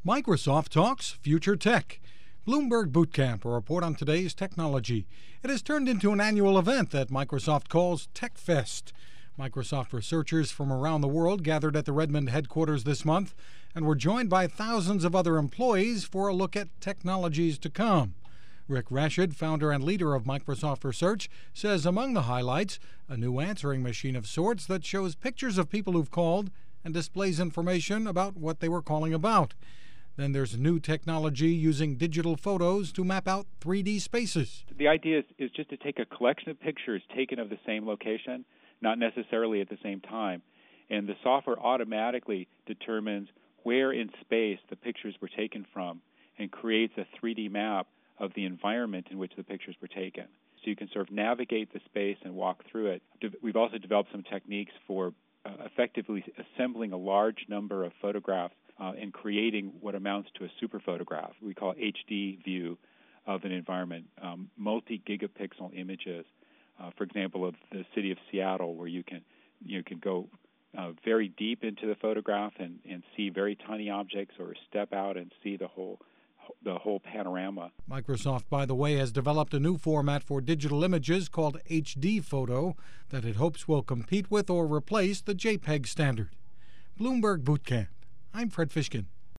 Microsoft talks future tech. Bloomberg Bootcamp, a report on today's technology. It has turned into an annual event that Microsoft calls TechFest. Microsoft researchers from around the world gathered at the Redmond headquarters this month and were joined by thousands of other employees for a look at technologies to come. Rick Rashid, founder and leader of Microsoft Research, says among the highlights, a new answering machine of sorts that shows pictures of people who've called and displays information about what they were calling about. Then there's new technology using digital photos to map out 3D spaces. The idea is just to take a collection of pictures taken of the same location, not necessarily at the same time, and the software automatically determines where in space the pictures were taken from and creates a 3D map of the environment in which the pictures were taken. So you can sort of navigate the space and walk through it. We've also developed some techniques for effectively assembling a large number of photographs and creating what amounts to a super photograph. We call HD view of an environment, multi-gigapixel images, for example, of the city of Seattle, where you can go very deep into the photograph and see very tiny objects, or step out and see the whole panorama. Microsoft, by the way, has developed a new format for digital images called HD photo that it hopes will compete with or replace the JPEG standard. Bloomberg Bootcamp. I'm Fred Fishkin.